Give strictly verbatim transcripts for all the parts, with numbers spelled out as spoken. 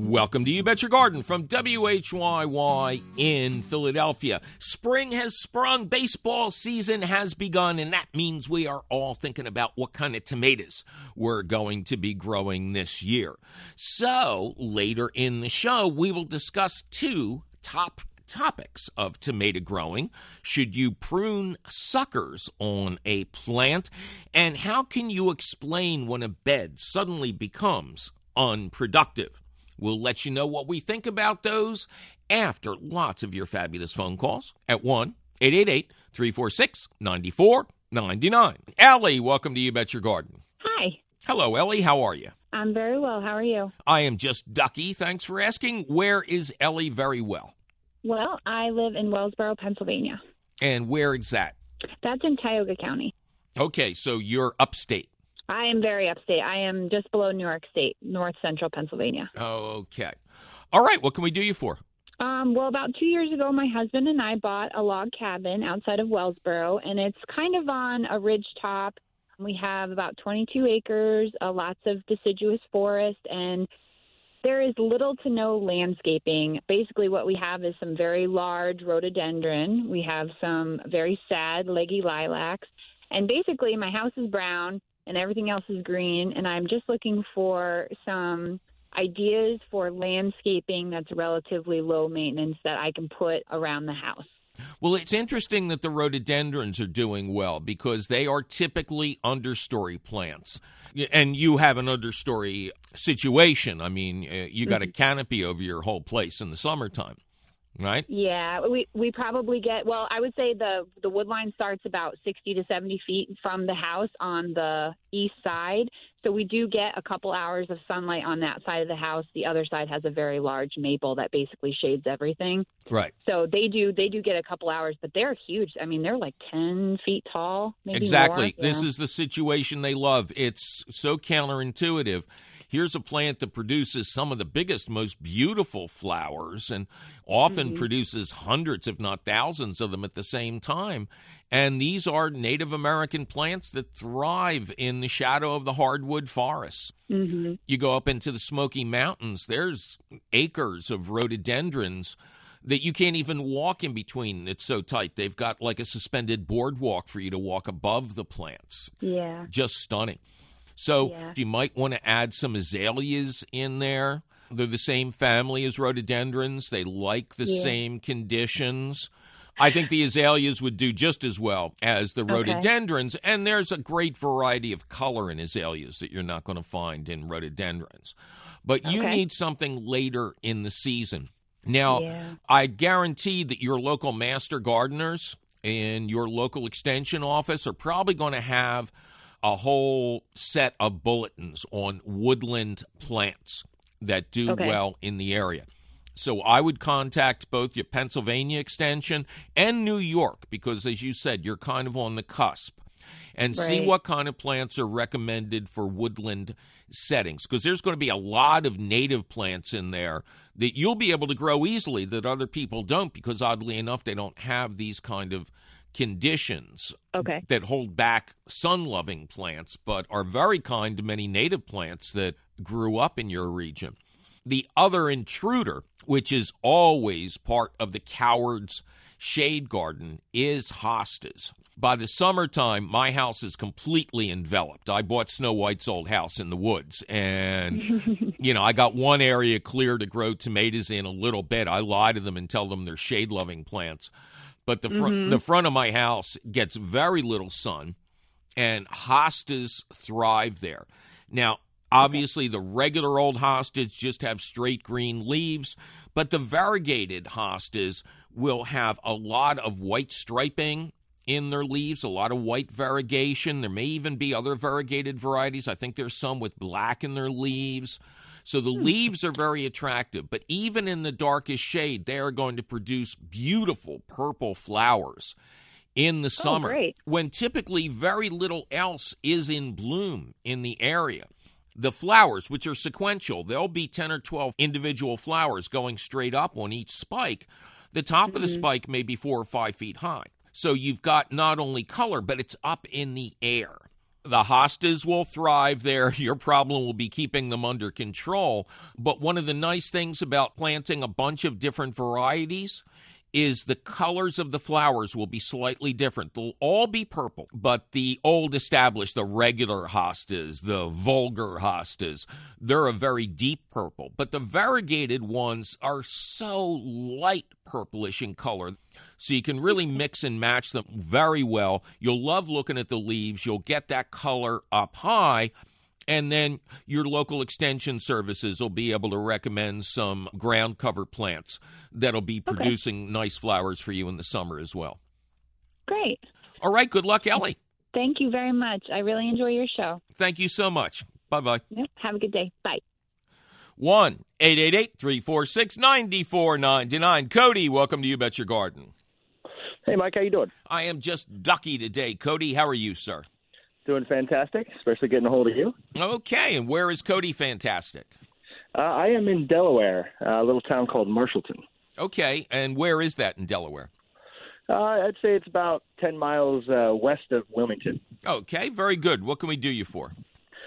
Welcome to You Bet Your Garden from W H Y Y in Philadelphia. Spring has sprung, baseball season has begun, and that means we are all thinking about what kind of tomatoes we're going to be growing this year. So, later in the show, we will discuss two top topics of tomato growing. Should you prune suckers on a plant? And how can you explain when a bed suddenly becomes unproductive? We'll let you know what we think about those after lots of your fabulous phone calls at one eight eight eight, three four six, nine four nine nine. Ellie, welcome to You Bet Your Garden. Hi. Hello, Ellie. How are you? I'm very well. How are you? I am just ducky. Thanks for asking. Where is Ellie very well? Well, I live in Wellsboro, Pennsylvania. And where is that? That's in Tioga County. Okay, so you're upstate. I am very upstate. I am just below New York State, north central Pennsylvania. Okay. All right, what can we do you for? Um, well, about two years ago, my husband and I bought a log cabin outside of Wellsboro, and it's kind of on a ridge top. We have about twenty-two acres, uh, lots of deciduous forest, and there is little to no landscaping. Basically, what we have is some very large rhododendron. We have some very sad leggy lilacs. And basically, my house is brown and everything else is green, and I'm just looking for some ideas for landscaping that's relatively low maintenance that I can put around the house. Well, it's interesting that the rhododendrons are doing well because they are typically understory plants. And you have an understory situation. I mean, you got a canopy over your whole place in the summertime, right? Yeah, we we probably get, well, I would say the, the wood line starts about sixty to seventy feet from the house on the east side. So we do get a couple hours of sunlight on that side of the house. The other side has a very large maple that basically shades everything. Right. So they do they do get a couple hours, but they're huge. I mean, they're like ten feet tall, maybe Exactly. more. This yeah. is the situation they love. It's so counterintuitive. Here's a plant that produces some of the biggest, most beautiful flowers and often mm-hmm. produces hundreds, if not thousands of them at the same time. And these are Native American plants that thrive in the shadow of the hardwood forests. Mm-hmm. You go up into the Smoky Mountains, there's acres of rhododendrons that you can't even walk in between. It's so tight. They've got like a suspended boardwalk for you to walk above the plants. Yeah. Just stunning. So yeah. you might want to add some azaleas in there. They're the same family as rhododendrons. They like the yeah. same conditions. I think the azaleas would do just as well as the rhododendrons, okay. and there's a great variety of color in azaleas that you're not going to find in rhododendrons. But you okay. need something later in the season. Now, yeah. I guarantee that your local master gardeners in your local extension office are probably going to have a whole set of bulletins on woodland plants that do okay. well in the area. So I would contact both your Pennsylvania extension and New York because, as you said, you're kind of on the cusp, and right. see what kind of plants are recommended for woodland settings because there's going to be a lot of native plants in there that you'll be able to grow easily that other people don't because, oddly enough, they don't have these kind of conditions okay. that hold back sun-loving plants but are very kind to many native plants that grew up in your region. The other intruder, which is always part of the coward's shade garden, is hostas. By the summertime, my house is completely enveloped. I bought Snow White's old house in the woods, and, you know, I got one area clear to grow tomatoes in a little bit. I lie to them and tell them they're shade-loving plants. But the, fr- mm-hmm. the front of my house gets very little sun, and hostas thrive there. Now, obviously, the regular old hostas just have straight green leaves, but the variegated hostas will have a lot of white striping in their leaves, a lot of white variegation. There may even be other variegated varieties. I think there's some with black in their leaves. So the leaves are very attractive, but even in the darkest shade, they are going to produce beautiful purple flowers in the summer, oh, great. when typically very little else is in bloom in the area. The flowers, which are sequential, there'll be ten or twelve individual flowers going straight up on each spike. The top mm-hmm. of the spike may be four or five feet high. So you've got not only color, but it's up in the air. The hostas will thrive there. Your problem will be keeping them under control. But one of the nice things about planting a bunch of different varieties is the colors of the flowers will be slightly different. They'll all be purple, but the old established, the regular hostas, the vulgar hostas, they're a very deep purple. But the variegated ones are so light purplish in color, so you can really mix and match them very well. You'll love looking at the leaves. You'll get that color up high. And then your local extension services will be able to recommend some ground cover plants that'll be producing okay. nice flowers for you in the summer as well. Great. All right. Good luck, Ellie. Thank you very much. I really enjoy your show. Thank you so much. Bye-bye. Yep. Have a good day. Bye. one eight eight eight, three four six, nine four nine nine. Cody, welcome to You Bet Your Garden. Hey, Mike. How you doing? I am just ducky today. Cody, how are you, sir? Doing fantastic, especially getting a hold of you. Okay, and where is Cody fantastic? Uh, I am in Delaware, a little town called Marshallton. Okay, and where is that in Delaware? Uh, I'd say it's about ten miles uh, west of Wilmington. Okay, very good. What can we do you for?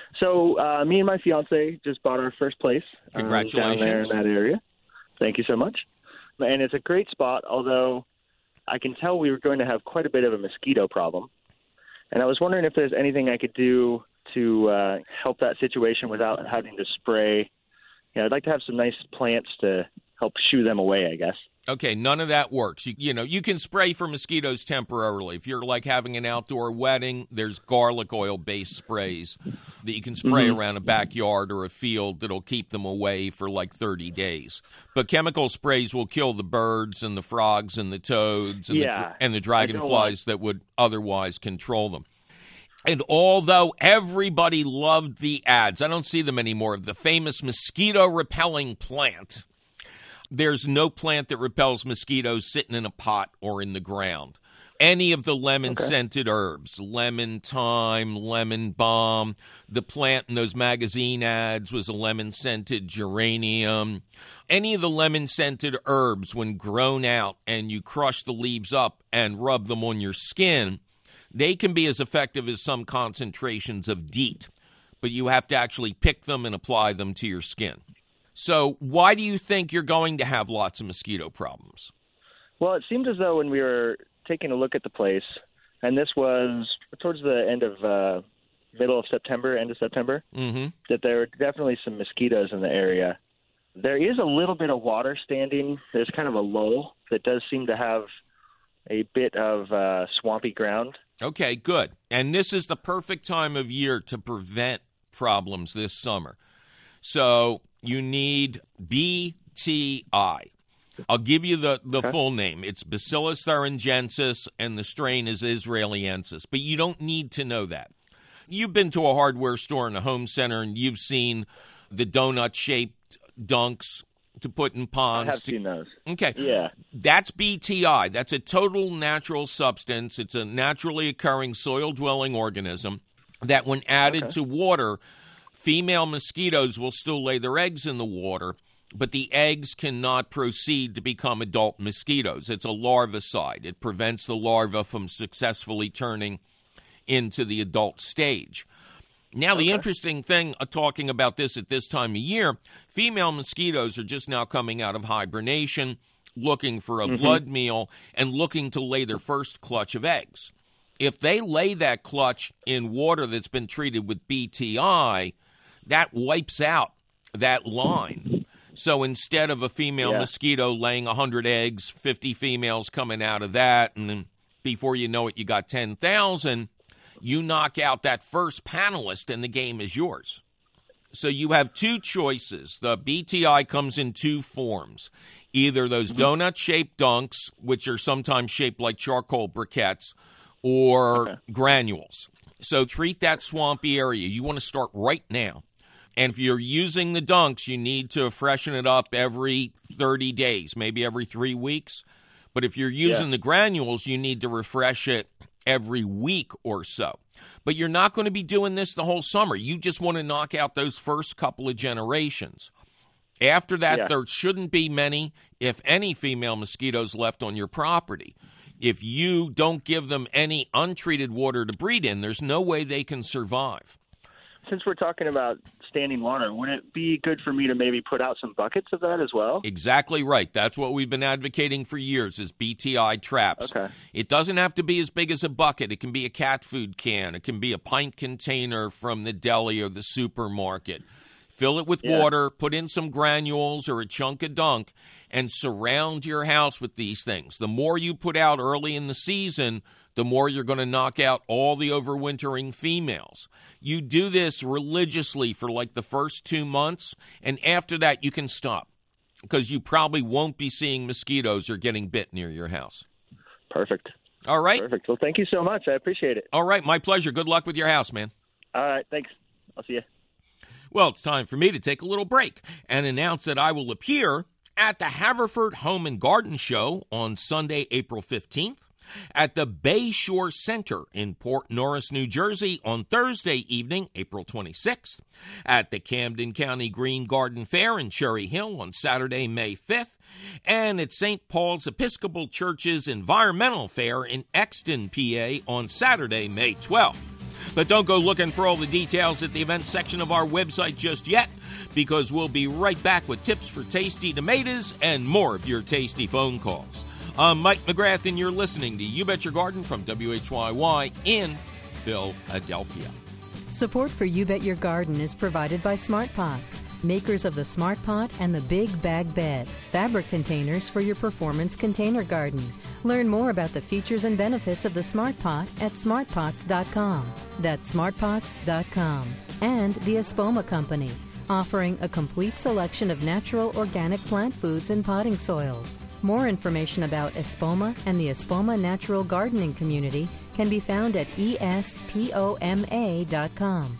So uh, me and my fiance just bought our first place. Congratulations. Um, down there in that area. Thank you so much. And it's a great spot, although I can tell we were going to have quite a bit of a mosquito problem. And I was wondering if there's anything I could do to uh, help that situation without having to spray. You know, I'd like to have some nice plants to help shoo them away, I guess. Okay, none of that works. You, you know, you can spray for mosquitoes temporarily. If you're like having an outdoor wedding, there's garlic oil-based sprays that you can spray mm-hmm. around a backyard or a field that'll keep them away for like thirty days. But chemical sprays will kill the birds and the frogs and the toads and, yeah, the, and the dragonflies that would otherwise control them. And although everybody loved the ads, I don't see them anymore, of the famous mosquito-repelling plant, there's no plant that repels mosquitoes sitting in a pot or in the ground. Any of the lemon-scented okay. herbs, lemon thyme, lemon balm. The plant in those magazine ads was a lemon-scented geranium. Any of the lemon-scented herbs, when grown out and you crush the leaves up and rub them on your skin, they can be as effective as some concentrations of DEET, but you have to actually pick them and apply them to your skin. So why do you think you're going to have lots of mosquito problems? Well, it seemed as though when we were taking a look at the place, and this was towards the end of uh, middle of September, end of September, mm-hmm. that there were definitely some mosquitoes in the area. There is a little bit of water standing. There's kind of a lull that does seem to have a bit of uh, swampy ground. Okay, good. And this is the perfect time of year to prevent problems this summer. So you need B T I. I'll give you the, the okay. full name. It's Bacillus thuringiensis, and the strain is Israeliensis. But you don't need to know that. You've been to a hardware store and a home center, and you've seen the donut-shaped dunks to put in ponds. I have to, seen those. Okay. Yeah. That's B T I. That's a total natural substance. It's a naturally occurring soil-dwelling organism that when added okay. to water, female mosquitoes will still lay their eggs in the water, but the eggs cannot proceed to become adult mosquitoes. It's a larvicide. It prevents the larva from successfully turning into the adult stage. Now, okay. the interesting thing uh, talking about this at this time of year, female mosquitoes are just now coming out of hibernation, looking for a mm-hmm. blood meal, and looking to lay their first clutch of eggs. If they lay that clutch in water that's been treated with B T I, that wipes out that line. So instead of a female yeah. mosquito laying one hundred eggs, fifty females coming out of that, and then before you know it, you got ten thousand, you knock out that first panelist and the game is yours. So you have two choices. The B T I comes in two forms. Either those mm-hmm. donut-shaped dunks, which are sometimes shaped like charcoal briquettes, or okay. granules. So treat that swampy area. You want to start right now. And if you're using the dunks, you need to freshen it up every thirty days, maybe every three weeks. But if you're using yeah. the granules, you need to refresh it every week or so. But you're not going to be doing this the whole summer. You just want to knock out those first couple of generations. After that, yeah. there shouldn't be many, if any, female mosquitoes left on your property. If you don't give them any untreated water to breed in, there's no way they can survive. Since we're talking about standing water, would it be good for me to maybe put out some buckets of that as well? Exactly right. That's what we've been advocating for years is B T I traps. Okay. It doesn't have to be as big as a bucket. It can be a cat food can. It can be a pint container from the deli or the supermarket. Fill it with Yeah. water, put in some granules or a chunk of dunk, and surround your house with these things. The more you put out early in the season, the more you're going to knock out all the overwintering females. You do this religiously for like the first two months, and after that you can stop because you probably won't be seeing mosquitoes or getting bit near your house. Perfect. All right? Perfect. Well, thank you so much. I appreciate it. All right, my pleasure. Good luck with your house, man. All right, thanks. I'll see you. Well, it's time for me to take a little break and announce that I will appear at the Haverford Home and Garden Show on Sunday, April fifteenth, at the Bayshore Center in Port Norris, New Jersey on Thursday evening, April twenty-sixth, at the Camden County Green Garden Fair in Cherry Hill on Saturday, May fifth, and at Saint Paul's Episcopal Church's Environmental Fair in Exton, P A on Saturday, May twelfth. But don't go looking for all the details at the events section of our website just yet, because we'll be right back with tips for tasty tomatoes and more of your tasty phone calls. I'm Mike McGrath, and you're listening to You Bet Your Garden from W H Y Y in Philadelphia. Support for You Bet Your Garden is provided by Smart Pots, makers of the Smart Pot and the Big Bag Bed, fabric containers for your performance container garden. Learn more about the features and benefits of the Smart Pot at smart pots dot com. That's smart pots dot com. And the Espoma Company, offering a complete selection of natural organic plant foods and potting soils. More information about Espoma and the Espoma Natural Gardening Community can be found at E S P O M A dot com.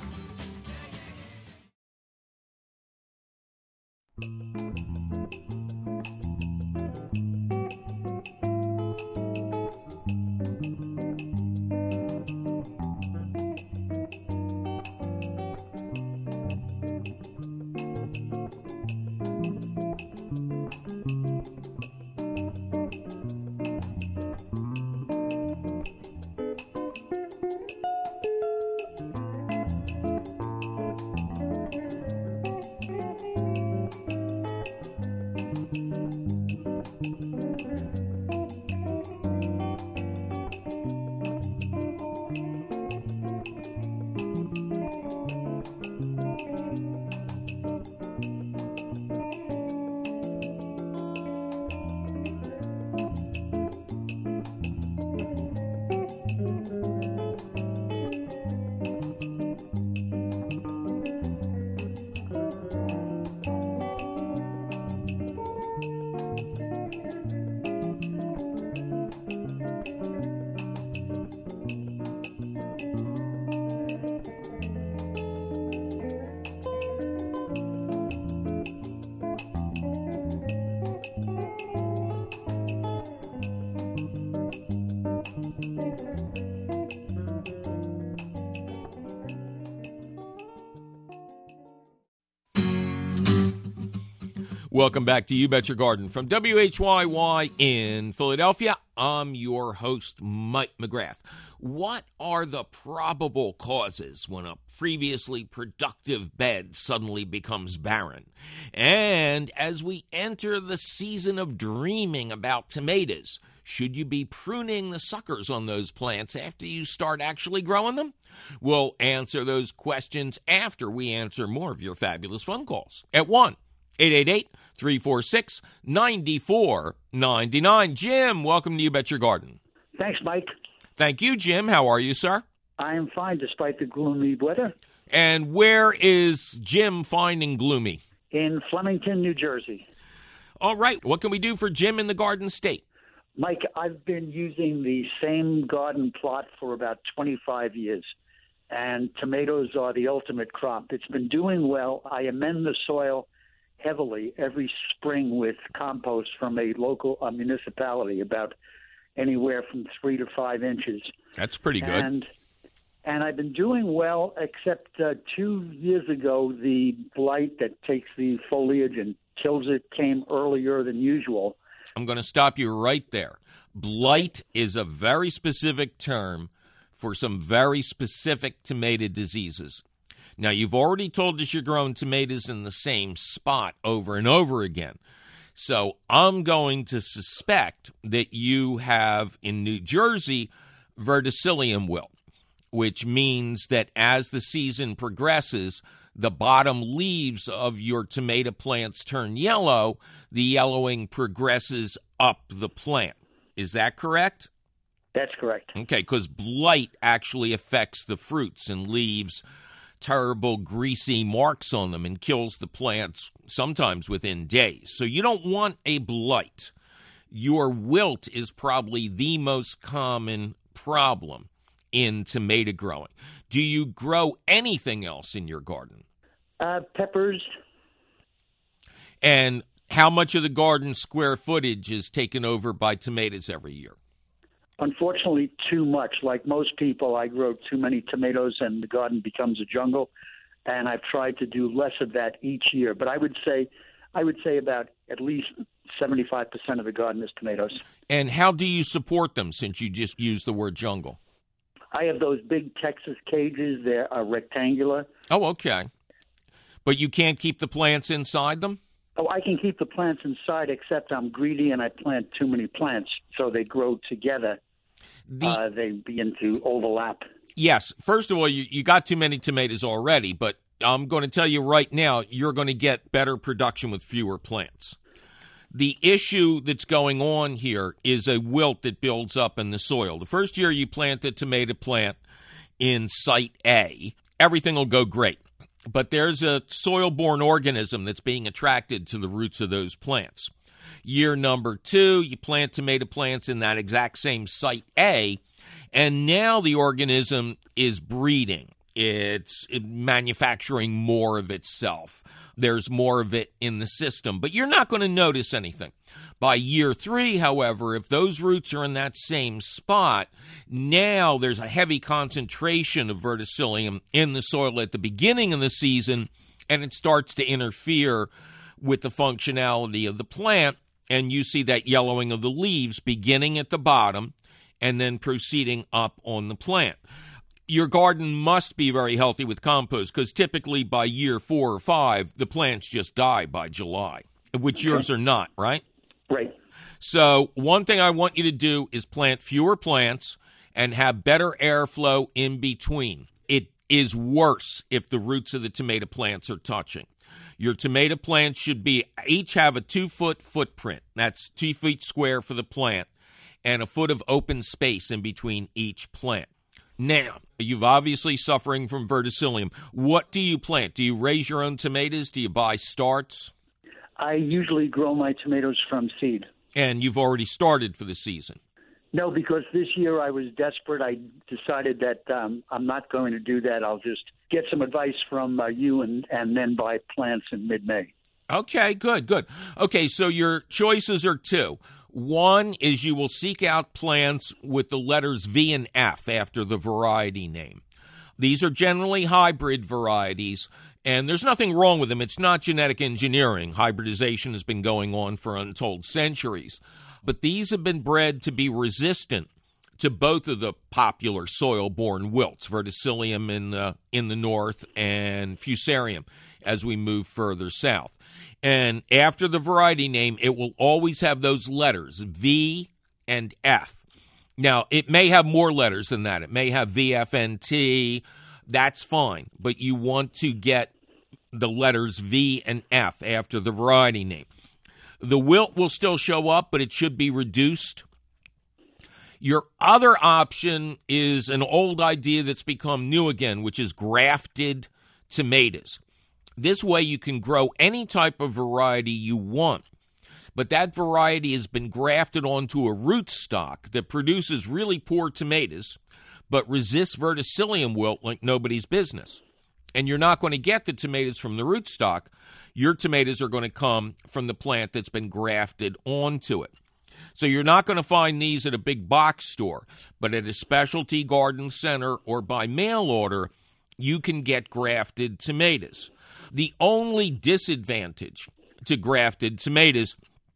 Welcome back to You Bet Your Garden from W H Y Y in Philadelphia. I'm your host, Mike McGrath. What are the probable causes when a previously productive bed suddenly becomes barren? And as we enter the season of dreaming about tomatoes, should you be pruning the suckers on those plants after you start actually growing them? We'll answer those questions after we answer more of your fabulous phone calls at one eight eight eight, three four six, nine four nine nine. Jim, welcome to You Bet Your Garden. Thanks, Mike. Thank you, Jim. How are you, sir? I am fine despite the gloomy weather. And where is Jim finding gloomy? In Flemington, New Jersey. All right. What can we do for Jim in the Garden State? Mike, I've been using the same garden plot for about twenty-five years, and tomatoes are the ultimate crop. It's been doing well. I amend the soil heavily every spring with compost from a local uh, municipality, about anywhere from three to five inches. That's pretty good. And and I've been doing well, except uh, two years ago, the blight that takes the foliage and kills it came earlier than usual. I'm going to stop you right there. Blight is a very specific term for some very specific tomato diseases. Now, you've already told us you're growing tomatoes in the same spot over and over again. So I'm going to suspect that you have in New Jersey verticillium wilt, which means that as the season progresses, the bottom leaves of your tomato plants turn yellow. The yellowing progresses up the plant. Is that correct? That's correct. Okay, because blight actually affects the fruits and leaves terrible greasy marks on them and kills the plants sometimes within days. So you don't want a blight. Your wilt is probably the most common problem in tomato growing. Do you grow anything else in your garden? Uh, peppers. And how much of the garden square footage is taken over by tomatoes every year? Unfortunately, too much. Like most people, I grow too many tomatoes and the garden becomes a jungle. And I've tried to do less of that each year. But I would say, I would say about at least seventy-five percent of the garden is tomatoes. And how do you support them, since you just used the word jungle? I have those big Texas cages. They're uh, rectangular. Oh, okay. But you can't keep the plants inside them? Oh, I can keep the plants inside, except I'm greedy and I plant too many plants, so they grow together. The, uh, they begin to overlap. Yes. First of all, you, you got too many tomatoes already, but I'm going to tell you right now, you're going to get better production with fewer plants. The issue that's going on here is a wilt that builds up in the soil. The first year you plant a tomato plant in Site A, everything will go great. But there's a soil-borne organism that's being attracted to the roots of those plants. Year number two, you plant tomato plants in that exact same Site A, and now the organism is breeding. It's manufacturing more of itself. There's more of it in the system, but you're not going to notice anything. By year three, however, if those roots are in that same spot, now there's a heavy concentration of verticillium in the soil at the beginning of the season, and it starts to interfere with the functionality of the plant, and you see that yellowing of the leaves beginning at the bottom and then proceeding up on the plant. Your garden must be very healthy with compost, because typically by year four or five, the plants just die by July, which okay. yours are not, right? Right. So one thing I want you to do is plant fewer plants and have better airflow in between. It is worse if the roots of the tomato plants are touching. Your tomato plants should be each have a two-foot footprint. That's two feet square for the plant, and a foot of open space in between each plant. Now, you've obviously suffering from verticillium. What do you plant? Do you raise your own tomatoes? Do you buy starts? I usually grow my tomatoes from seed. And you've already started for the season? No, because this year I was desperate. I decided that um, I'm not going to do that. I'll just get some advice from uh, you and, and then buy plants in mid-May. Okay, good, good. Okay, so your choices are two. One is you will seek out plants with the letters V and F after the variety name. These are generally hybrid varieties, and there's nothing wrong with them. It's not genetic engineering. Hybridization has been going on for untold centuries. But these have been bred to be resistant to both of the popular soil-borne wilts, verticillium in the, in the north and fusarium as we move further south. And after the variety name, it will always have those letters, V and F. Now, it may have more letters than that. It may have V F N T. That's fine. But you want to get the letters V and F after the variety name. The wilt will still show up, but it should be reduced. Your other option is an old idea that's become new again, which is grafted tomatoes. This way you can grow any type of variety you want, but that variety has been grafted onto a rootstock that produces really poor tomatoes, but resists verticillium wilt like nobody's business. And you're not going to get the tomatoes from the rootstock. Your tomatoes are going to come from the plant that's been grafted onto it. So you're not going to find these at a big box store, but at a specialty garden center or by mail order, you can get grafted tomatoes. The only disadvantage to grafted tomatoes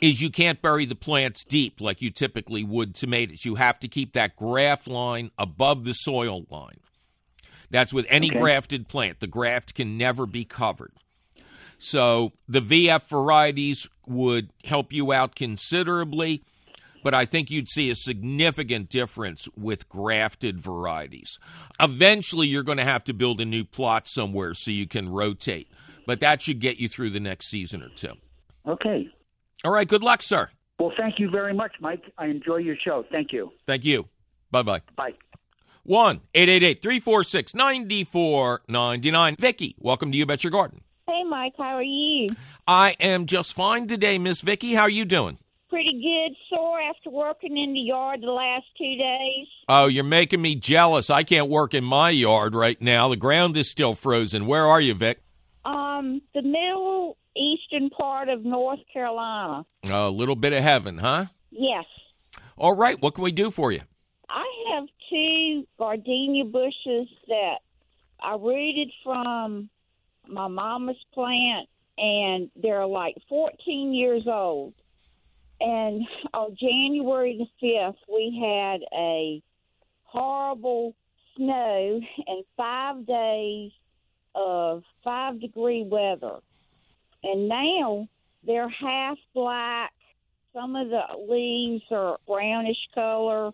is you can't bury the plants deep like you typically would tomatoes. You have to keep that graft line above the soil line. That's with any Okay. grafted plant. The graft can never be covered. So the V F varieties would help you out considerably, but I think you'd see a significant difference with grafted varieties. Eventually, you're going to have to build a new plot somewhere so you can rotate, but that should get you through the next season or two. Okay. All right, good luck, sir. Well, thank you very much, Mike. I enjoy your show. Thank you. Thank you. Bye-bye. Bye. one eight eight eight, three four six, nine four nine nine. Vicky, welcome to You Bet Your Garden. Hey, Mike, how are you? I am just fine today, Miss Vicky. How are you doing? Pretty good. Sore after working in the yard the last two days. Oh, you're making me jealous. I can't work in my yard right now. The ground is still frozen. Where are you, Vic? Um, the middle eastern part of North Carolina. A little bit of heaven, huh? Yes. All right. What can we do for you? I have two gardenia bushes that I rooted from my mama's plant, and they're like fourteen years old. And on January the fifth, we had a horrible snow and five days of five-degree weather. And now they're half black. Some of the leaves are brownish color.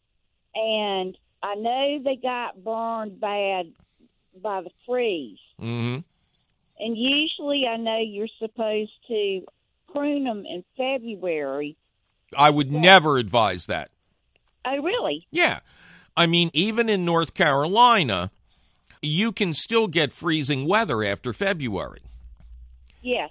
And I know they got burned bad by the freeze. Mm-hmm. And usually I know you're supposed to prune them in February. I would never advise that. Oh, really? Yeah. I mean, even in North Carolina, you can still get freezing weather after February. Yes.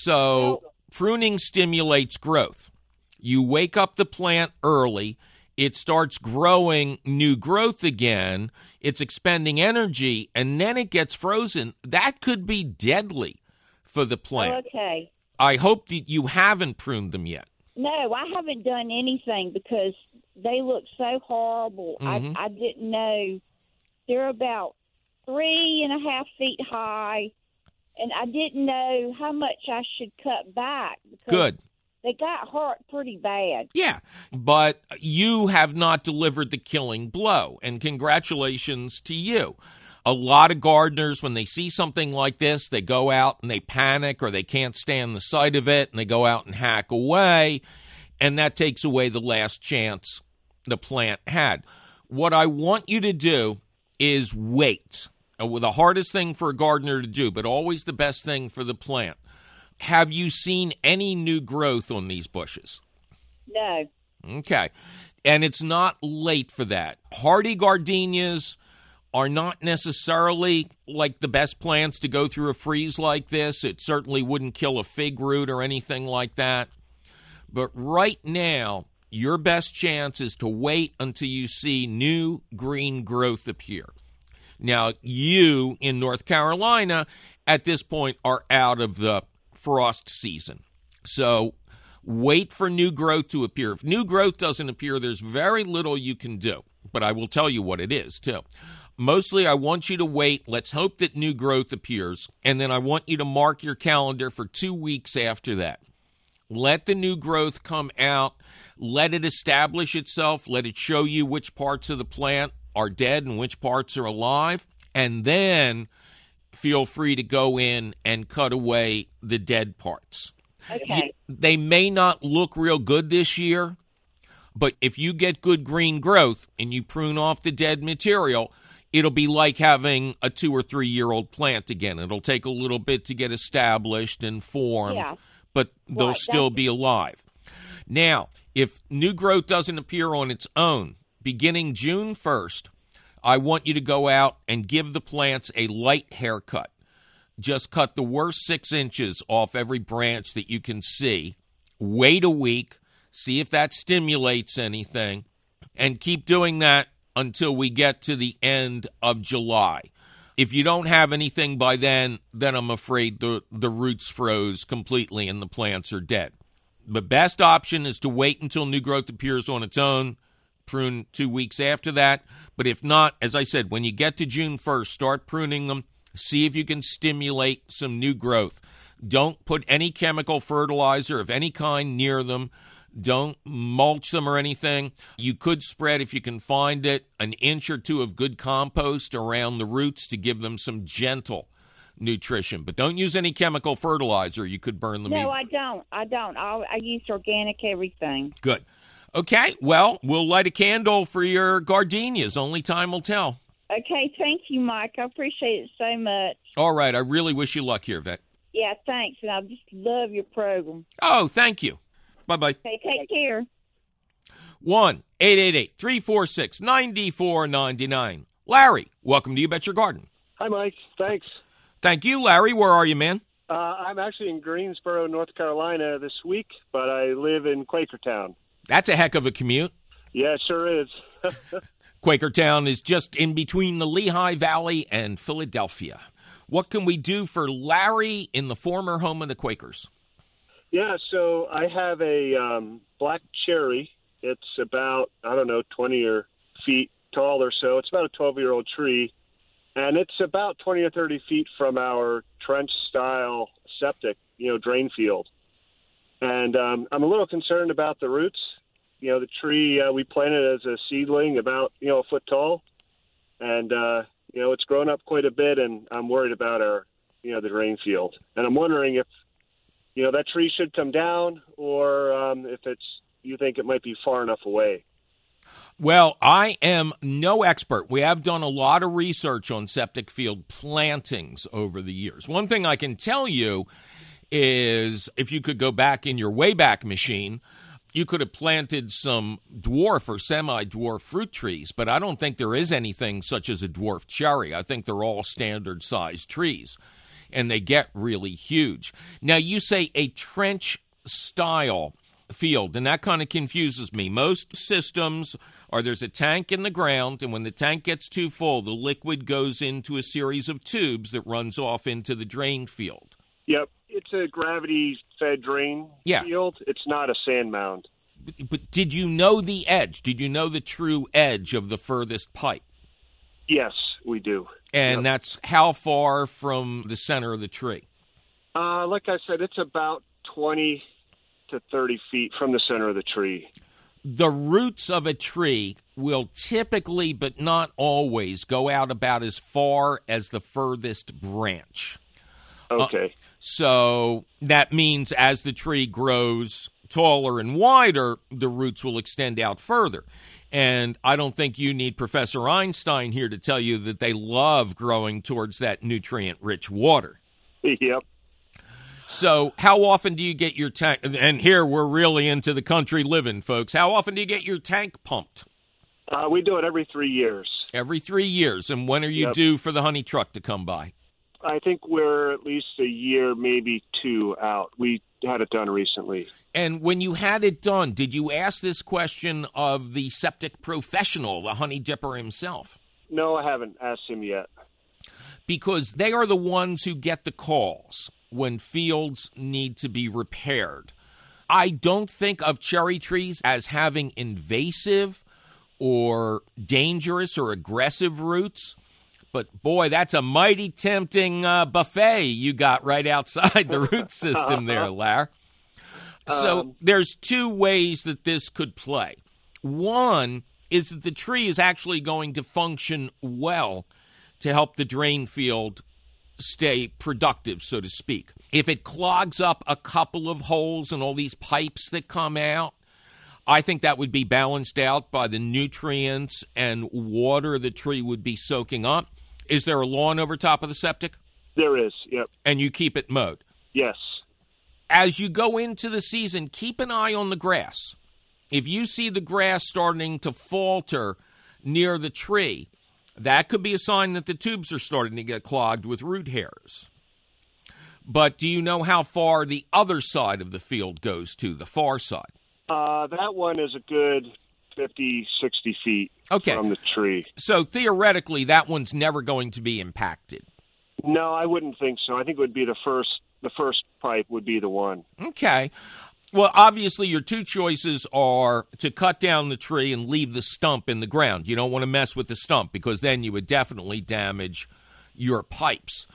So pruning stimulates growth. You wake up the plant early. It starts growing new growth again. It's expending energy, and then it gets frozen. That could be deadly for the plant. Oh, okay. I hope that you haven't pruned them yet. No, I haven't done anything because they look so horrible. Mhm. I, I didn't know. They're about three and a half feet high, and I didn't know how much I should cut back. Because Good. They got hurt pretty bad. Yeah, but you have not delivered the killing blow, and congratulations to you. A lot of gardeners, when they see something like this, they go out and they panic or they can't stand the sight of it, and they go out and hack away, and that takes away the last chance the plant had. What I want you to do is wait. Uh, The hardest thing for a gardener to do, but always the best thing for the plant. Have you seen any new growth on these bushes? No. Okay. And it's not late for that. Hardy gardenias are not necessarily like the best plants to go through a freeze like this. It certainly wouldn't kill a fig root or anything like that. But right now, your best chance is to wait until you see new green growth appear. Now, you in North Carolina at this point are out of the frost season. So wait for new growth to appear. If new growth doesn't appear, there's very little you can do. But I will tell you what it is, too. Mostly, I want you to wait. Let's hope that new growth appears. And then I want you to mark your calendar for two weeks after that. Let the new growth come out. Let it establish itself. Let it show you which parts of the plant are dead and which parts are alive. And then feel free to go in and cut away the dead parts. Okay. You, they may not look real good this year, but if you get good green growth and you prune off the dead material, it'll be like having a two or three year old plant again. It'll take a little bit to get established and formed, Yeah. but they'll Right, still that's- be alive. Now, if new growth doesn't appear on its own, beginning June first, I want you to go out and give the plants a light haircut. Just cut the worst six inches off every branch that you can see. Wait a week, see if that stimulates anything, and keep doing that until we get to the end of July. If you don't have anything by then, then I'm afraid the, the roots froze completely and the plants are dead. The best option is to wait until new growth appears on its own, prune two weeks after that. But if not, as I said, when you get to June first, start pruning them. See if you can stimulate some new growth. Don't put any chemical fertilizer of any kind near them. Don't mulch them or anything. You could spread, if you can find it, an inch or two of good compost around the roots to give them some gentle nutrition. But don't use any chemical fertilizer. You could burn them. No, even. I don't. I don't. I, I use organic everything. Good. Okay, well, we'll light a candle for your gardenias. Only time will tell. Okay, thank you, Mike. I appreciate it so much. All right, I really wish you luck here, Vet. Yeah, thanks, and I just love your program. Oh, thank you. Bye-bye. Okay, take care. one eight eight eight, three four six, nine four nine nine. Larry, welcome to You Bet Your Garden. Hi, Mike. Thanks. Thank you, Larry. Where are you, man? Uh, I'm actually in Greensboro, North Carolina this week, but I live in Quakertown. That's a heck of a commute. Yeah, it sure is. Quakertown is just in between the Lehigh Valley and Philadelphia. What can we do for Larry in the former home of the Quakers? Yeah, so I have a um, black cherry. It's about, I don't know, twenty or feet tall or so. It's about a twelve-year-old tree, and it's about twenty or thirty feet from our trench-style septic, you know, drain field. And um, I'm a little concerned about the roots. You know, the tree uh, we planted as a seedling, about, you know, a foot tall. And, uh, you know, it's grown up quite a bit, and I'm worried about our, you know, the drain field. And I'm wondering if, you know, that tree should come down, or um, if it's, you think it might be far enough away. Well, I am no expert. We have done a lot of research on septic field plantings over the years. One thing I can tell you is if you could go back in your Wayback Machine, you could have planted some dwarf or semi-dwarf fruit trees, but I don't think there is anything such as a dwarf cherry. I think they're all standard-sized trees, and they get really huge. Now, you say a trench-style field, and that kind of confuses me. Most systems are there's a tank in the ground, and when the tank gets too full, the liquid goes into a series of tubes that runs off into the drain field. Yep. It's a gravity-fed drain yeah. field. It's not a sand mound. But, but did you know the edge? Did you know the true edge of the furthest pipe? Yes, we do. And yep. that's how far from the center of the tree? Uh, like I said, it's about twenty to thirty feet from the center of the tree. The roots of a tree will typically, but not always, go out about as far as the furthest branch. Okay. Uh, so that means as the tree grows taller and wider, the roots will extend out further. And I don't think you need Professor Einstein here to tell you that they love growing towards that nutrient-rich water. Yep. So how often do you get your tank? And here we're really into the country living, folks. How often do you get your tank pumped? Uh, we do it every three years. Every three years. And when are you yep. due for the honey truck to come by? I think we're at least a year, maybe two out. We had it done recently. And when you had it done, did you ask this question of the septic professional, the honey dipper himself? No, I haven't asked him yet. Because they are the ones who get the calls when fields need to be repaired. I don't think of cherry trees as having invasive or dangerous or aggressive roots. But, boy, that's a mighty tempting uh, buffet you got right outside the root system there, Lar. So um, there's two ways that this could play. One is that the tree is actually going to function well to help the drain field stay productive, so to speak. If it clogs up a couple of holes in all these pipes that come out, I think that would be balanced out by the nutrients and water the tree would be soaking up. Is there a lawn over top of the septic? There is, yep. And you keep it mowed? Yes. As you go into the season, keep an eye on the grass. If you see the grass starting to falter near the tree, that could be a sign that the tubes are starting to get clogged with root hairs. But do you know how far the other side of the field goes to, the far side? Uh, that one is a good fifty, sixty feet okay. from the tree. So theoretically, that one's never going to be impacted. No, I wouldn't think so. I think it would be the first, the first pipe would be the one. Okay. Well, obviously, your two choices are to cut down the tree and leave the stump in the ground. You don't want to mess with the stump because then you would definitely damage your pipes.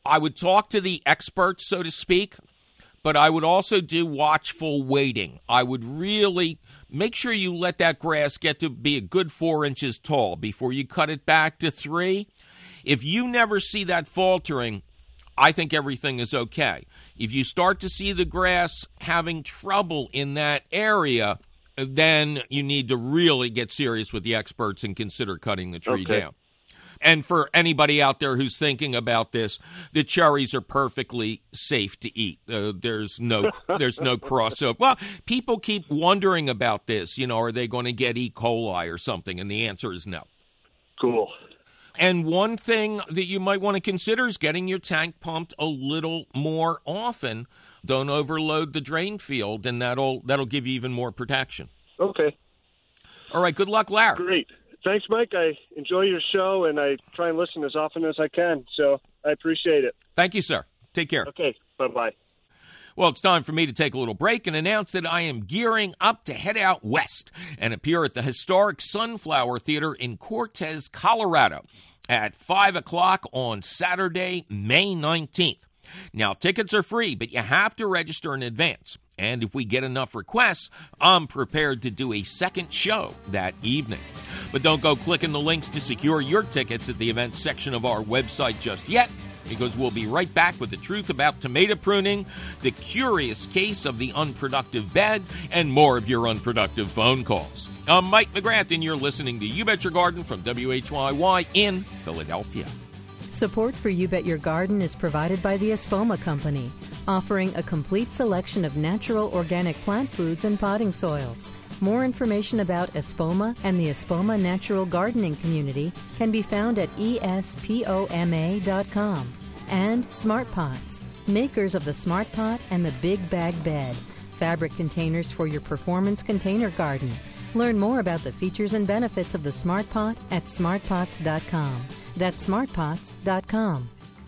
I would talk to the experts, so to speak, but I would also do watchful waiting. I would really make sure you let that grass get to be a good four inches tall before you cut it back to three. If you never see that faltering, I think everything is okay. If you start to see the grass having trouble in that area, then you need to really get serious with the experts and consider cutting the tree okay. down. And for anybody out there who's thinking about this, the cherries are perfectly safe to eat. Uh, there's no there's no crossover. Well, people keep wondering about this. You know, are they going to get E. coli or something? And the answer is no. Cool. And one thing that you might want to consider is getting your tank pumped a little more often. Don't overload the drain field, and that'll that'll give you even more protection. Okay. All right, good luck, Larry. Great. Thanks, Mike. I enjoy your show, and I try and listen as often as I can, so I appreciate it. Thank you, sir. Take care. Okay, bye-bye. Well, it's time for me to take a little break and announce that I am gearing up to head out west and appear at the historic Sunflower Theater in Cortez, Colorado at five o'clock on Saturday, May nineteenth. Now, tickets are free, but you have to register in advance. And if we get enough requests, I'm prepared to do a second show that evening. But don't go clicking the links to secure your tickets at the events section of our website just yet, because we'll be right back with the truth about tomato pruning, the curious case of the unproductive bed, and more of your unproductive phone calls. I'm Mike McGrath, and you're listening to You Bet Your Garden from W H Y Y in Philadelphia. Support for You Bet Your Garden is provided by the Espoma Company, offering a complete selection of natural organic plant foods and potting soils. More information about Espoma and the Espoma Natural Gardening Community can be found at E S P O M A dot com. And Smart Pots, makers of the Smart Pot and the Big Bag Bed, fabric containers for your performance container garden. Learn more about the features and benefits of the Smart Pot at smart pots dot com. That's smart pots dot com.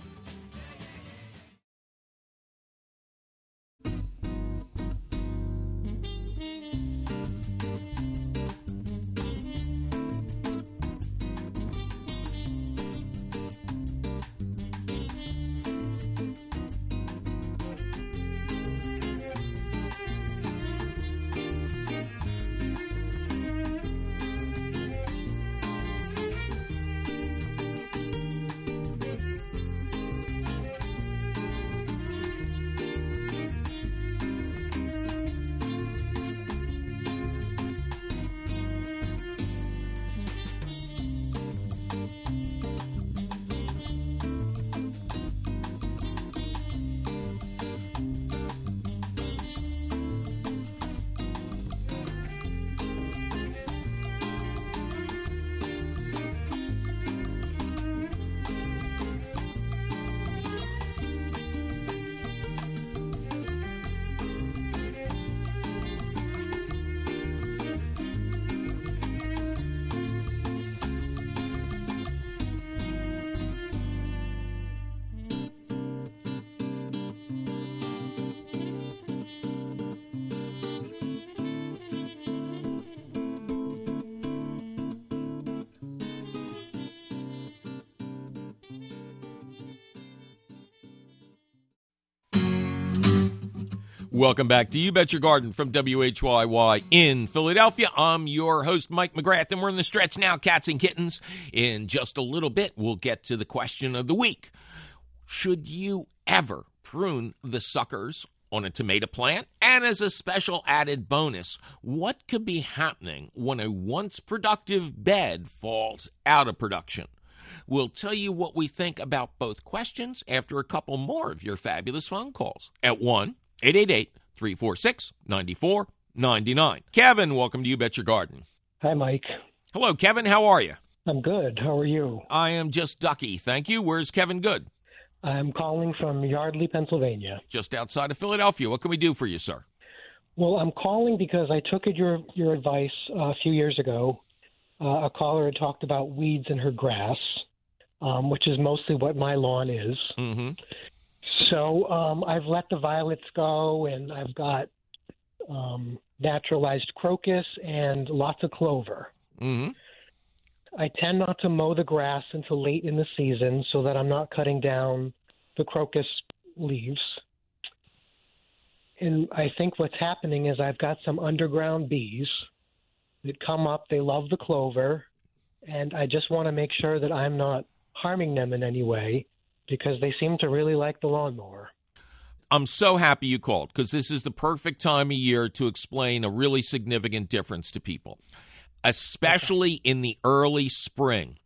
Welcome back to You Bet Your Garden from W H Y Y in Philadelphia. I'm your host, Mike McGrath, and we're in the stretch now, cats and kittens. In just a little bit, we'll get to the question of the week. Should you ever prune the suckers on a tomato plant? And as a special added bonus, what could be happening when a once productive bed falls out of production? We'll tell you what we think about both questions after a couple more of your fabulous phone calls at one eight eight eight, three four six, nine four nine nine. Kevin, welcome to You Bet Your Garden. Hi, Mike. Hello, Kevin. How are you? I'm good. How are you? I am just ducky, thank you. Where's Kevin Good? I'm calling from Yardley, Pennsylvania. Just outside of Philadelphia. What can we do for you, sir? Well, I'm calling because I took your your advice uh, a few years ago. Uh, a caller had talked about weeds in her grass, um, which is mostly what my lawn is. Mm-hmm. So um, I've let the violets go, and I've got um, naturalized crocus and lots of clover. Mm-hmm. I tend not to mow the grass until late in the season so that I'm not cutting down the crocus leaves. And I think what's happening is I've got some underground bees that come up. They love the clover, and I just want to make sure that I'm not harming them in any way because they seem to really like the lawnmower. I'm so happy you called because this is the perfect time of year to explain a really significant difference to people, especially in the early spring.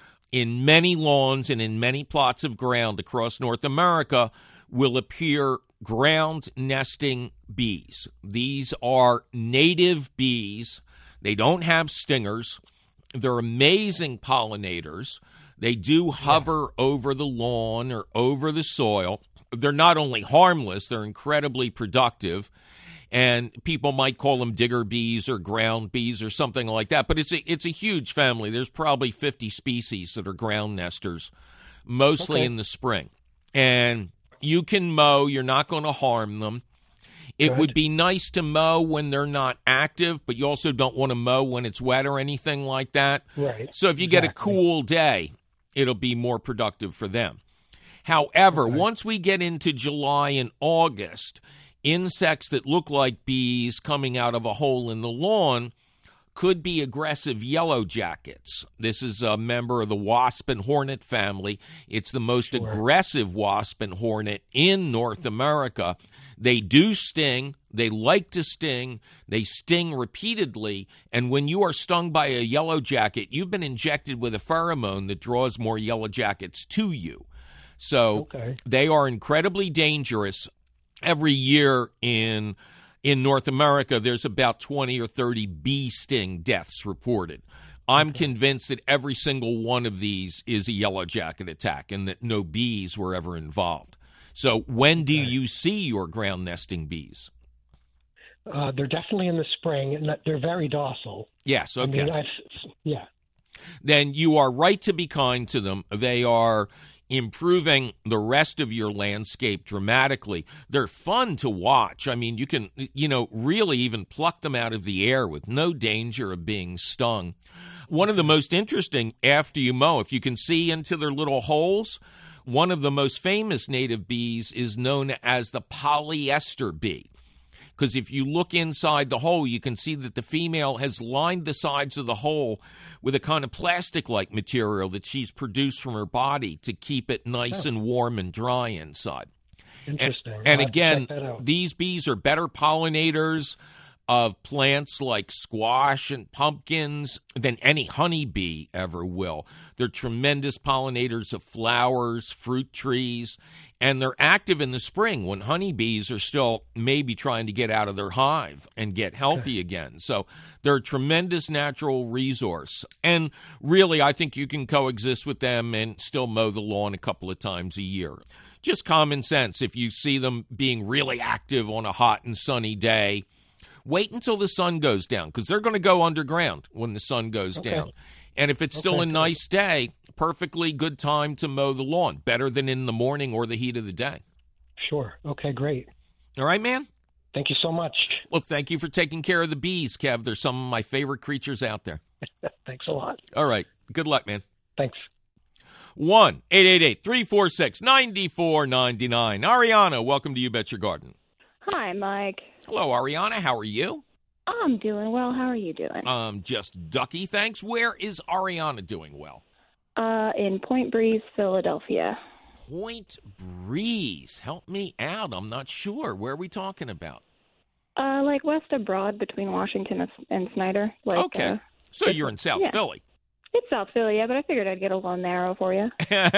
In many lawns and in many plots of ground across North America will appear ground nesting bees. These are native bees. They don't have stingers. They're amazing pollinators. They do hover yeah. over the lawn or over the soil. They're not only harmless, they're incredibly productive. And people might call them digger bees or ground bees or something like that. But it's a, it's a huge family. There's probably fifty species that are ground nesters, mostly okay. in the spring. And you can mow. You're not going to harm them. It Good. would be nice to mow when they're not active, but you also don't want to mow when it's wet or anything like that. Right. So if you get exactly. a cool day, it'll be more productive for them. However, okay. once we get into July and August, insects that look like bees coming out of a hole in the lawn could be aggressive yellow jackets. This is a member of the wasp and hornet family. It's the most sure. aggressive wasp and hornet in North America. They do sting. They like to sting. They sting repeatedly. And when you are stung by a yellow jacket, you've been injected with a pheromone that draws more yellow jackets to you. So okay. they are incredibly dangerous. Every year in in North America, there's about twenty or thirty bee sting deaths reported. I'm okay. convinced that every single one of these is a yellow jacket attack and that no bees were ever involved. So when do okay. you see your ground nesting bees? Uh, they're definitely in the spring, and they're very docile. Yes, okay. I mean, I've, yeah. Then you are right to be kind to them. They are improving the rest of your landscape dramatically. They're fun to watch. I mean, you can, you know, really even pluck them out of the air with no danger of being stung. One of the most interesting, after you mow, if you can see into their little holes, one of the most famous native bees is known as the polyester bee. Because if you look inside the hole, you can see that the female has lined the sides of the hole with a kind of plastic-like material that she's produced from her body to keep it nice oh. and warm and dry inside. Interesting. And, and again, these bees are better pollinators of plants like squash and pumpkins than any honeybee ever will. They're tremendous pollinators of flowers, fruit trees, and they're active in the spring when honeybees are still maybe trying to get out of their hive and get healthy again. So they're a tremendous natural resource. And really, I think you can coexist with them and still mow the lawn a couple of times a year. Just common sense. If you see them being really active on a hot and sunny day, wait until the sun goes down because they're going to go underground when the sun goes okay. down. And if it's still okay, a nice day, perfectly good time to mow the lawn, better than in the morning or the heat of the day. Sure. Okay, great. All right, man? Thank you so much. Well, thank you for taking care of the bees, Kev. They're some of my favorite creatures out there. Thanks a lot. All right. Good luck, man. Thanks. one eight eight eight, three four six, nine four nine nine. Ariana, welcome to You Bet Your Garden. Hi, Mike. Hello, Ariana. How are you? I'm doing well. How are you doing? Um, just ducky, thanks. Where is Ariana doing well? Uh, in Point Breeze, Philadelphia. Point Breeze. Help me out. I'm not sure. Where are we talking about? Uh, like west of Broad, between Washington and, and Snyder. Like, okay. Uh, so you're in South yeah. Philly. It's South Philly, yeah, but I figured I'd get a little narrow for you.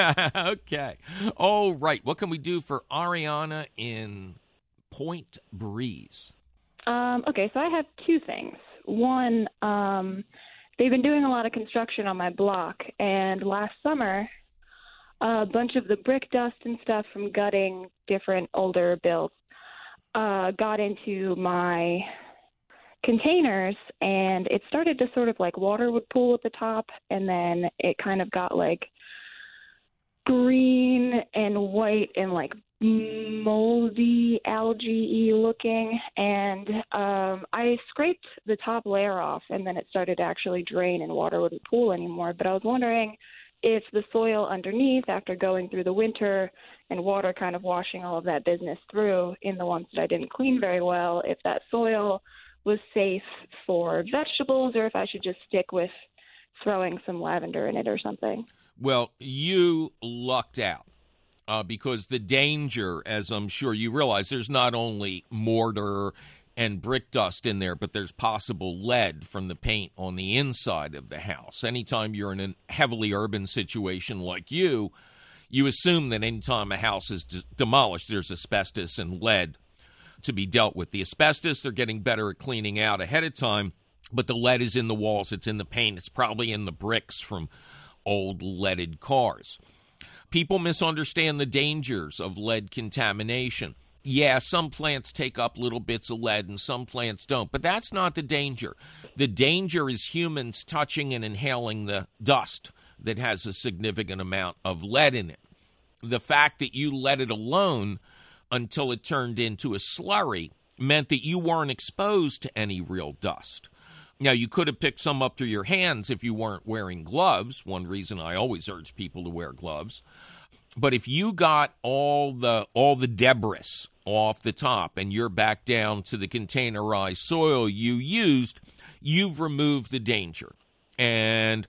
Okay. All right. What can we do for Ariana in Point Breeze? Um, okay, so I have two things. One, um, they've been doing a lot of construction on my block, and last summer, a bunch of the brick dust and stuff from gutting different older builds uh, got into my containers, and it started to sort of like water would pool at the top, and then it kind of got like green and white and like moldy, algae-y looking, and um, I scraped the top layer off, and then it started to actually drain and water wouldn't pool anymore. But I was wondering if the soil underneath, after going through the winter and water kind of washing all of that business through in the ones that I didn't clean very well, if that soil was safe for vegetables or if I should just stick with throwing some lavender in it or something. Well, you lucked out uh, because the danger, as I'm sure you realize, there's not only mortar and brick dust in there, but there's possible lead from the paint on the inside of the house. Anytime you're in a heavily urban situation like you, you assume that anytime a house is de- demolished, there's asbestos and lead to be dealt with. The asbestos, they're getting better at cleaning out ahead of time, but the lead is in the walls, it's in the paint, it's probably in the bricks from old leaded cars. People misunderstand the dangers of lead contamination. Yeah, some plants take up little bits of lead and some plants don't, but that's not the danger. The danger is humans touching and inhaling the dust that has a significant amount of lead in it. The fact that you let it alone until it turned into a slurry meant that you weren't exposed to any real dust. Now, you could have picked some up through your hands if you weren't wearing gloves. One reason I always urge people to wear gloves. But if you got all the all the debris off the top and you're back down to the containerized soil you used, you've removed the danger. And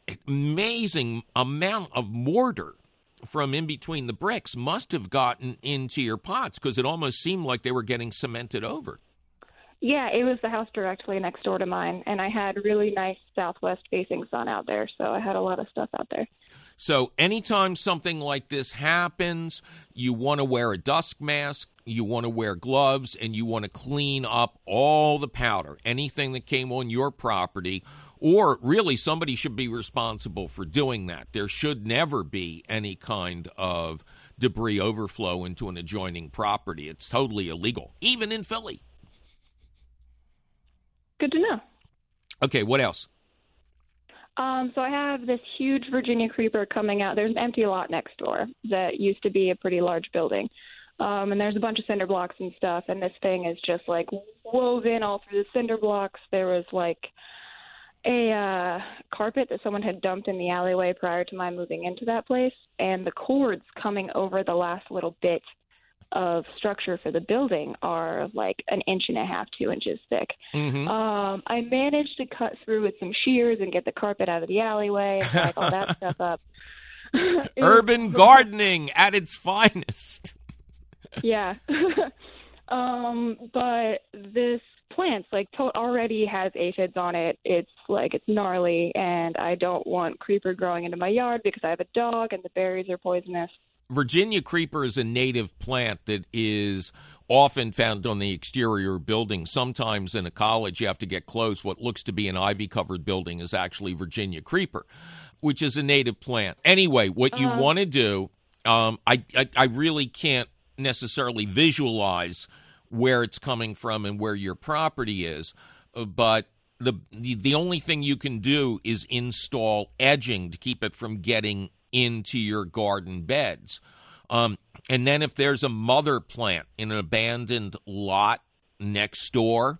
amazing amount of mortar from in between the bricks must have gotten into your pots because it almost seemed like they were getting cemented over. Yeah, it was the house directly next door to mine, and I had really nice southwest-facing sun out there, so I had a lot of stuff out there. So anytime something like this happens, you want to wear a dust mask, you want to wear gloves, and you want to clean up all the powder, anything that came on your property, or really somebody should be responsible for doing that. There should never be any kind of debris overflow into an adjoining property. It's totally illegal, even in Philly. Good to know. Okay, what else? Um, so I have this huge Virginia creeper coming out. There's an empty lot next door that used to be a pretty large building. Um, and there's a bunch of cinder blocks and stuff, and this thing is just, like, woven all through the cinder blocks. There was, like, a uh, carpet that someone had dumped in the alleyway prior to my moving into that place, and the cords coming over the last little bit of structure for the building are like an inch and a half, two inches thick. Mm-hmm. Um, I managed to cut through with some shears and get the carpet out of the alleyway and like all that stuff up. Urban gardening at its finest. Yeah. um, but this plant like to- already has aphids on it. It's like it's gnarly, and I don't want creeper growing into my yard because I have a dog and the berries are poisonous. Virginia creeper is a native plant that is often found on the exterior of buildings. Sometimes in a college you have to get close. What looks to be an ivy-covered building is actually Virginia creeper, which is a native plant. Anyway, what you uh-huh. want to do, um, I, I, I really can't necessarily visualize where it's coming from and where your property is, but the, the the only thing you can do is install edging to keep it from getting into your garden beds. Um, and then if there's a mother plant in an abandoned lot next door,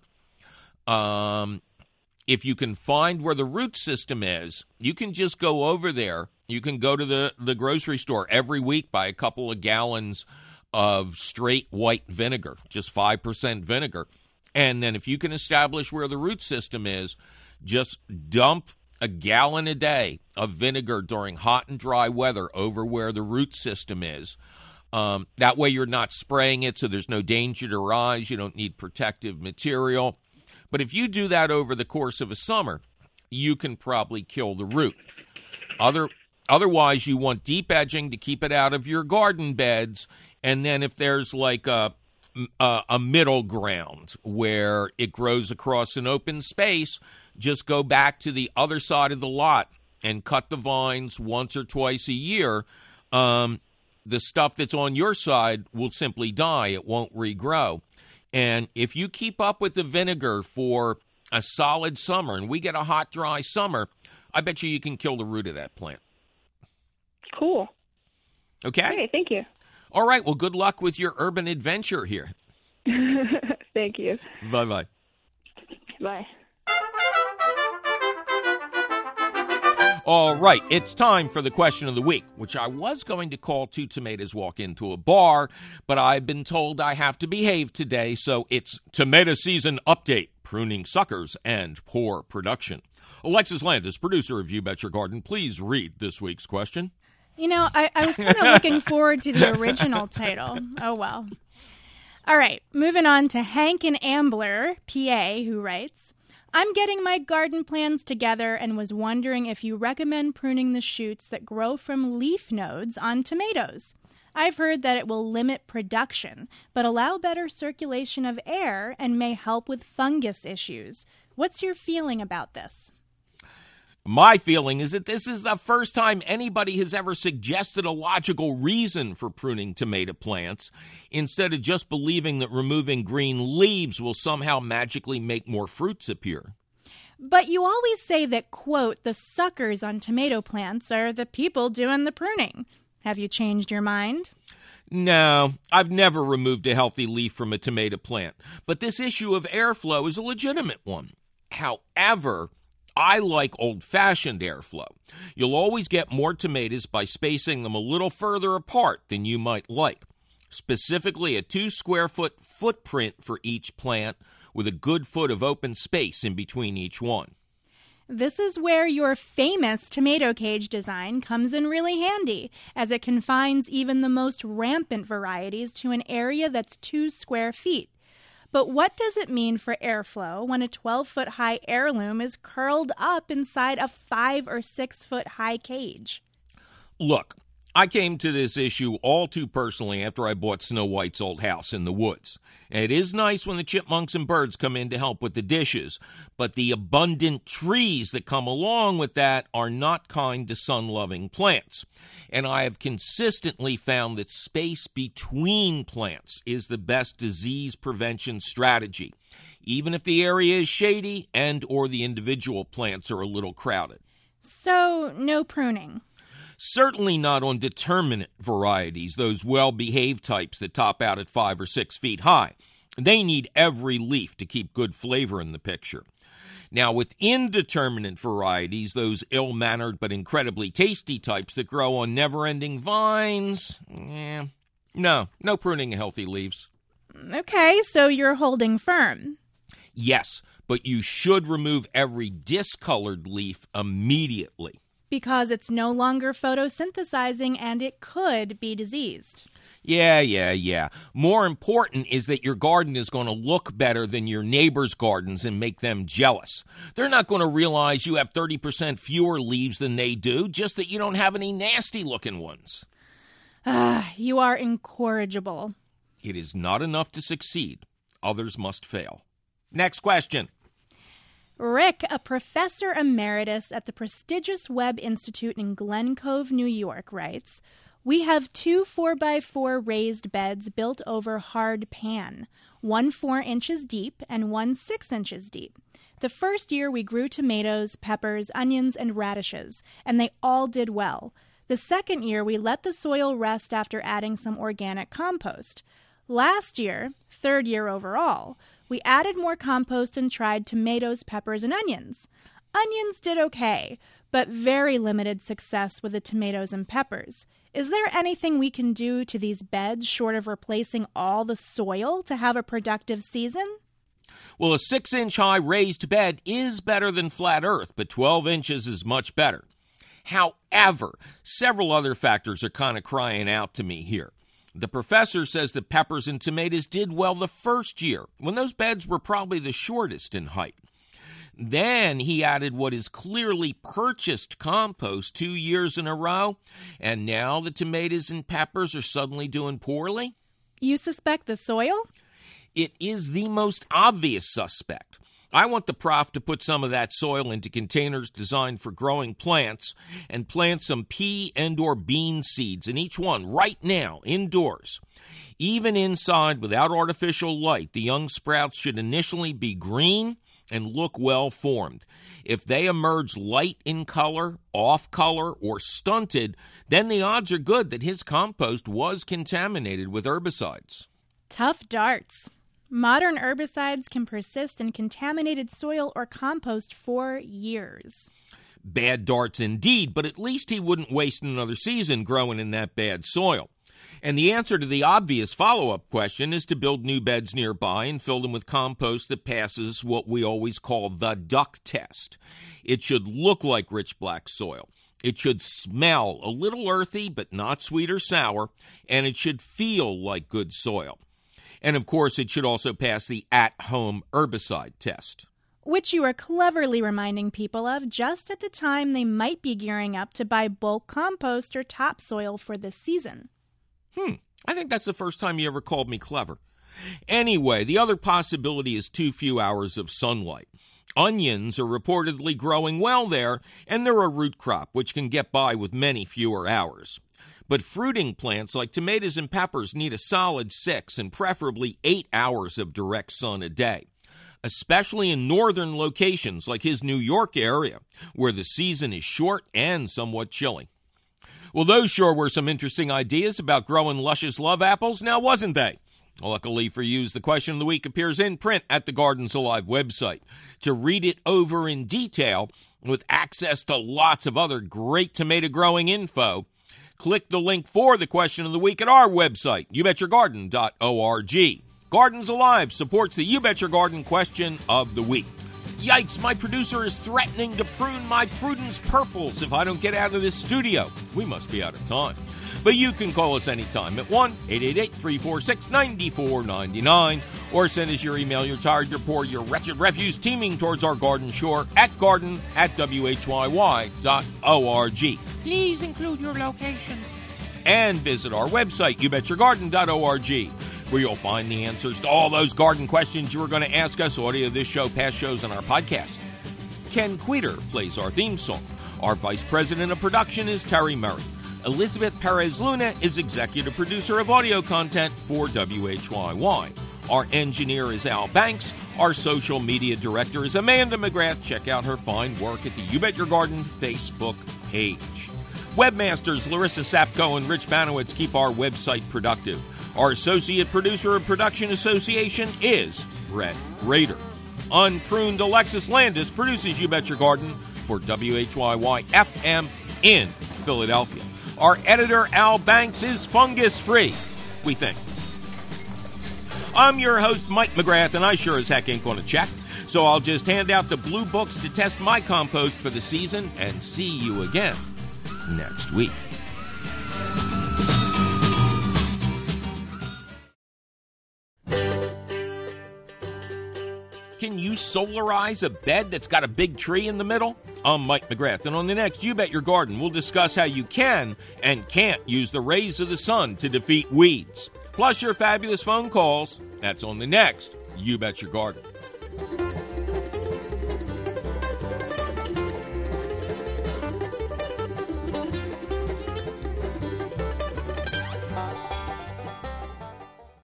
um, if you can find where the root system is, you can just go over there. You can go to the, the grocery store every week, buy a couple of gallons of straight white vinegar, just five percent vinegar. And then if you can establish where the root system is, just dump a gallon a day of vinegar during hot and dry weather over where the root system is. Um, that way you're not spraying it, so there's no danger to rise. You don't need protective material. But if you do that over the course of a summer, you can probably kill the root. Other, otherwise, you want deep edging to keep it out of your garden beds. And then if there's like a, a, a middle ground where it grows across an open space, just go back to the other side of the lot and cut the vines once or twice a year. Um, the stuff that's on your side will simply die. It won't regrow. And if you keep up with the vinegar for a solid summer, and we get a hot, dry summer, I bet you you can kill the root of that plant. Cool. Okay? Okay, thank you. All right, well, good luck with your urban adventure here. Thank you. Bye-bye. Bye. All right, it's time for the question of the week, which I was going to call Two Tomatoes Walk Into a Bar, but I've been told I have to behave today, so it's Tomato Season Update, Pruning Suckers, and Poor Production. Alexis Landis, producer of You Bet Your Garden, please read this week's question. You know, I, I was kind of looking forward to the original title. Oh, well. All right, moving on to Hank and Ambler, P A, who writes, I'm getting my garden plans together and was wondering if you recommend pruning the shoots that grow from leaf nodes on tomatoes. I've heard that it will limit production, but allow better circulation of air and may help with fungus issues. What's your feeling about this? My feeling is that this is the first time anybody has ever suggested a logical reason for pruning tomato plants, instead of just believing that removing green leaves will somehow magically make more fruits appear. But you always say that, quote, the suckers on tomato plants are the people doing the pruning. Have you changed your mind? No, I've never removed a healthy leaf from a tomato plant, but this issue of airflow is a legitimate one. However, I like old-fashioned airflow. You'll always get more tomatoes by spacing them a little further apart than you might like. Specifically, a two-square-foot footprint for each plant with a good foot of open space in between each one. This is where your famous tomato cage design comes in really handy, as it confines even the most rampant varieties to an area that's two square feet. But what does it mean for airflow when a twelve-foot-high heirloom is curled up inside a five- or six-foot-high cage? Look, I came to this issue all too personally after I bought Snow White's old house in the woods. And it is nice when the chipmunks and birds come in to help with the dishes, but the abundant trees that come along with that are not kind to sun-loving plants. And I have consistently found that space between plants is the best disease prevention strategy, even if the area is shady and or the individual plants are a little crowded. So, no pruning? Certainly not on determinate varieties, those well-behaved types that top out at five or six feet high. They need every leaf to keep good flavor in the picture. Now, with indeterminate varieties, those ill-mannered but incredibly tasty types that grow on never-ending vines, eh, no, no pruning of healthy leaves. Okay, so you're holding firm. Yes, but you should remove every discolored leaf immediately. Because it's no longer photosynthesizing and it could be diseased. Yeah, yeah, yeah. More important is that your garden is going to look better than your neighbor's gardens and make them jealous. They're not going to realize you have thirty percent fewer leaves than they do, just that you don't have any nasty-looking ones. Ah, you are incorrigible. It is not enough to succeed. Others must fail. Next question. Rick, a professor emeritus at the prestigious Webb Institute in Glen Cove, New York, writes, we have two four by four raised beds built over hard pan, one four inches deep and one six inches deep. The first year we grew tomatoes, peppers, onions, and radishes, and they all did well. The second year we let the soil rest after adding some organic compost. Last year, third year overall, we added more compost and tried tomatoes, peppers, and onions. Onions did okay, but very limited success with the tomatoes and peppers. Is there anything we can do to these beds short of replacing all the soil to have a productive season? Well, a six-inch high raised bed is better than flat earth, but twelve inches is much better. However, several other factors are kind of crying out to me here. The professor says that peppers and tomatoes did well the first year, when those beds were probably the shortest in height. Then he added what is clearly purchased compost two years in a row, and now the tomatoes and peppers are suddenly doing poorly? You suspect the soil? It is the most obvious suspect. I want the prof to put some of that soil into containers designed for growing plants and plant some pea and or bean seeds in each one right now, indoors. Even inside, without artificial light, the young sprouts should initially be green and look well formed. If they emerge light in color, off color, or stunted, then the odds are good that his compost was contaminated with herbicides. Tough darts. Modern herbicides can persist in contaminated soil or compost for years. Bad darts indeed, but at least he wouldn't waste another season growing in that bad soil. And the answer to the obvious follow-up question is to build new beds nearby and fill them with compost that passes what we always call the duck test. It should look like rich black soil. It should smell a little earthy but not sweet or sour, and it should feel like good soil. And of course, it should also pass the at-home herbicide test. Which you are cleverly reminding people of just at the time they might be gearing up to buy bulk compost or topsoil for this season. Hmm, I think that's the first time you ever called me clever. Anyway, the other possibility is too few hours of sunlight. Onions are reportedly growing well there, and they're a root crop, which can get by with many fewer hours. But fruiting plants like tomatoes and peppers need a solid six and preferably eight hours of direct sun a day, especially in northern locations like his New York area, where the season is short and somewhat chilly. Well, those sure were some interesting ideas about growing luscious love apples, now wasn't they? Luckily for you, the question of the week appears in print at the Gardens Alive website. To read it over in detail, with access to lots of other great tomato growing info, click the link for the question of the week at our website, you bet your garden dot org. Gardens Alive supports the You Bet Your Garden question of the week. Yikes, my producer is threatening to prune my Prudence purples if I don't get out of this studio. We must be out of time. But you can call us anytime at one eight eight eight, three four six, nine four nine nine or send us your email, your tired, your poor, your wretched refuse teeming towards our garden shore at garden at W H Y Y dot org. Please include your location. And visit our website, you bet your garden dot org, where you'll find the answers to all those garden questions you were going to ask us, audio of this show, past shows, and our podcast. Ken Queter plays our theme song. Our vice president of production is Terry Murray. Elizabeth Perez Luna is executive producer of audio content for W H Y Y. Our engineer is Al Banks. Our social media director is Amanda McGrath. Check out her fine work at the You Bet Your Garden Facebook page. Webmasters Larissa Sapko and Rich Banowitz keep our website productive. Our associate producer of Production Association is Brett Rader. Unpruned Alexis Landis produces You Bet Your Garden for W H Y Y F M in Philadelphia. Our editor, Al Banks, is fungus-free, we think. I'm your host, Mike McGrath, and I sure as heck ain't going to check. So I'll just hand out the blue books to test my compost for the season and see you again next week. Can you solarize a bed that's got a big tree in the middle? I'm Mike McGrath, and on the next You Bet Your Garden, we'll discuss how you can and can't use the rays of the sun to defeat weeds. Plus your fabulous phone calls. That's on the next You Bet Your Garden.